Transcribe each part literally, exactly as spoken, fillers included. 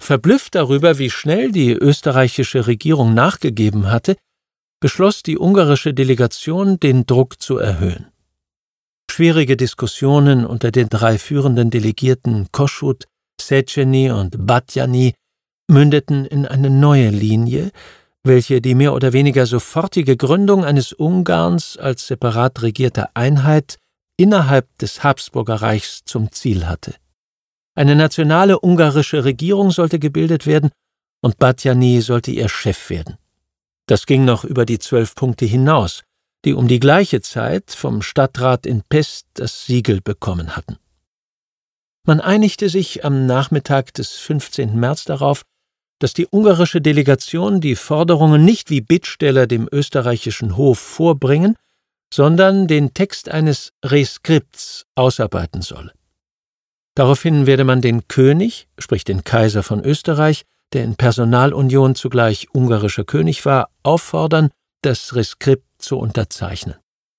Verblüfft darüber, wie schnell die österreichische Regierung nachgegeben hatte, beschloss die ungarische Delegation, den Druck zu erhöhen. Schwierige Diskussionen unter den drei führenden Delegierten Kossuth, Széchenyi und Batthyány mündeten in eine neue Linie, welche die mehr oder weniger sofortige Gründung eines Ungarns als separat regierte Einheit innerhalb des Habsburger Reichs zum Ziel hatte. Eine nationale ungarische Regierung sollte gebildet werden und Batthyány sollte ihr Chef werden. Das ging noch über die zwölf Punkte hinaus, die um die gleiche Zeit vom Stadtrat in Pest das Siegel bekommen hatten. Man einigte sich am Nachmittag des fünfzehnten März darauf, dass die ungarische Delegation die Forderungen nicht wie Bittsteller dem österreichischen Hof vorbringen, sondern den Text eines Reskripts ausarbeiten solle. Daraufhin werde man den König, sprich den Kaiser von Österreich, der in Personalunion zugleich ungarischer König war, auffordern, das Reskript zu unterzeichnen.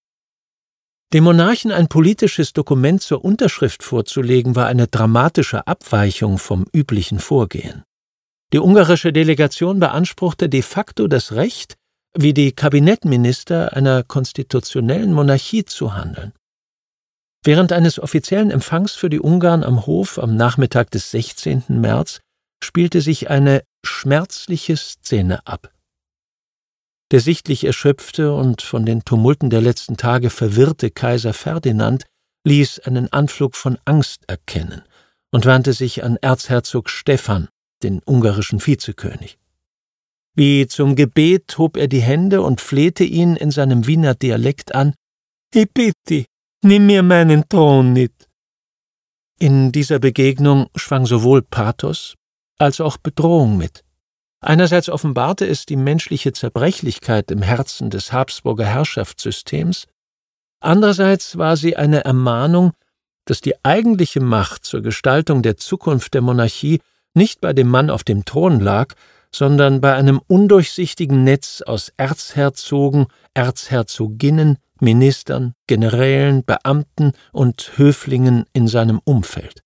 Dem Monarchen ein politisches Dokument zur Unterschrift vorzulegen, war eine dramatische Abweichung vom üblichen Vorgehen. Die ungarische Delegation beanspruchte de facto das Recht, wie die Kabinettminister einer konstitutionellen Monarchie zu handeln. Während eines offiziellen Empfangs für die Ungarn am Hof am Nachmittag des sechzehnten März spielte sich eine schmerzliche Szene ab. Der sichtlich erschöpfte und von den Tumulten der letzten Tage verwirrte Kaiser Ferdinand ließ einen Anflug von Angst erkennen und wandte sich an Erzherzog Stephan, den ungarischen Vizekönig. Wie zum Gebet hob er die Hände und flehte ihn in seinem Wiener Dialekt an: »Ich bitte, nimm mir meinen Thron nicht.« In dieser Begegnung schwang sowohl Pathos als auch Bedrohung mit. Einerseits offenbarte es die menschliche Zerbrechlichkeit im Herzen des Habsburger Herrschaftssystems, andererseits war sie eine Ermahnung, dass die eigentliche Macht zur Gestaltung der Zukunft der Monarchie nicht bei dem Mann auf dem Thron lag, sondern bei einem undurchsichtigen Netz aus Erzherzogen, Erzherzoginnen, Ministern, Generälen, Beamten und Höflingen in seinem Umfeld.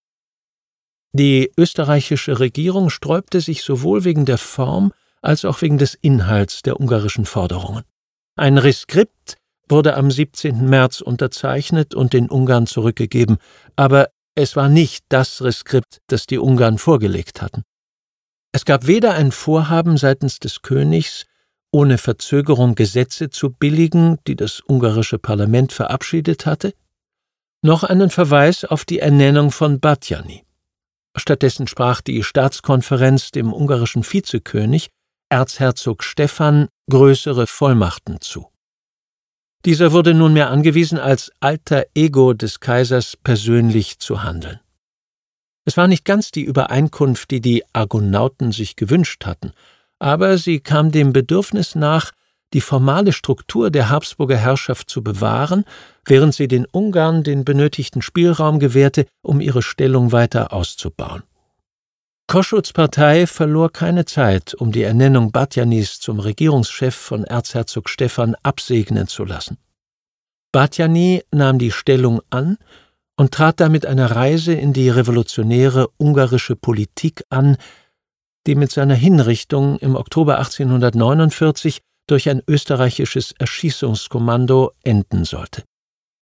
Die österreichische Regierung sträubte sich sowohl wegen der Form als auch wegen des Inhalts der ungarischen Forderungen. Ein Reskript wurde am siebzehnten März unterzeichnet und den Ungarn zurückgegeben, aber es war nicht das Reskript, das die Ungarn vorgelegt hatten. Es gab weder ein Vorhaben seitens des Königs, ohne Verzögerung Gesetze zu billigen, die das ungarische Parlament verabschiedet hatte, noch einen Verweis auf die Ernennung von Batthyány. Stattdessen sprach die Staatskonferenz dem ungarischen Vizekönig, Erzherzog Stephan, größere Vollmachten zu. Dieser wurde nunmehr angewiesen, als alter Ego des Kaisers persönlich zu handeln. Es war nicht ganz die Übereinkunft, die die Argonauten sich gewünscht hatten, aber sie kam dem Bedürfnis nach, die formale Struktur der Habsburger Herrschaft zu bewahren, während sie den Ungarn den benötigten Spielraum gewährte, um ihre Stellung weiter auszubauen. Kossuths Partei verlor keine Zeit, um die Ernennung Batthyánys zum Regierungschef von Erzherzog Stephan absegnen zu lassen. Batthyány nahm die Stellung an und trat damit eine Reise in die revolutionäre ungarische Politik an, die mit seiner Hinrichtung im Oktober achtzehnhundertneunundvierzig durch ein österreichisches Erschießungskommando enden sollte.